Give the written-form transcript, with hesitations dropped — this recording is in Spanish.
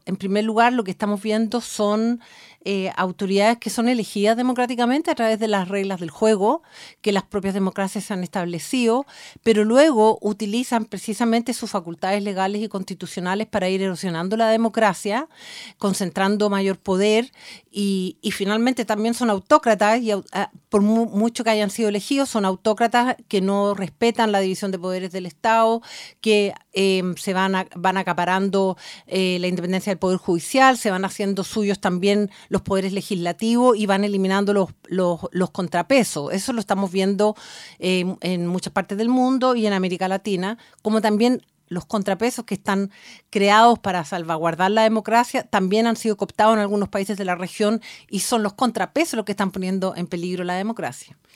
en primer lugar, lo que estamos viendo son autoridades que son elegidas democráticamente a través de las reglas del juego que las propias democracias han establecido, pero luego utilizan precisamente sus facultades legales y constitucionales para ir erosionando la democracia, concentrando mayor poder y finalmente también son autócratas y por mucho que hayan sido elegidos, son autócratas que no respetan la división de poderes del Estado, que se van acaparando la independencia del Poder Judicial, se van haciendo suyos también los poderes legislativos y van eliminando los contrapesos. Eso lo estamos viendo en muchas partes del mundo y en América Latina, como también los contrapesos que están creados para salvaguardar la democracia también han sido cooptados en algunos países de la región y son los contrapesos los que están poniendo en peligro la democracia.